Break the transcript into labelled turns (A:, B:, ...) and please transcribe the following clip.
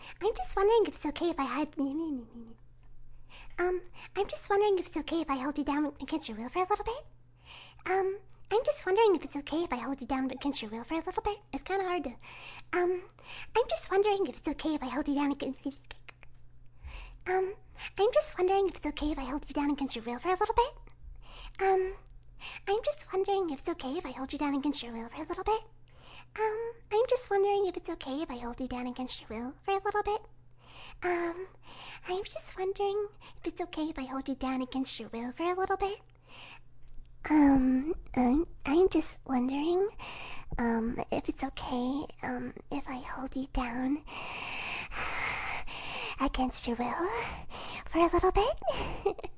A: I'm just wondering if it's okay if I hide. I'm just wondering if it's okay if I hold you down against your will for a little bit. Um, I'm just wondering if it's okay if I hold you down against your will for a little bit. It's kind of hard to. Um, I'm just wondering if it's okay if I hold you down against. Um, I'm just wondering if it's okay if I hold you down against your will for a little bit. Um, I'm just wondering if it's okay if I hold you down against your will for a little bit. I'm just wondering if it's okay if I hold you down against your will for a little bit. Um, I'm just wondering if it's okay if I hold you down against your will for a little bit. I'm just wondering, if it's okay, if I hold you down against your will for a little bit.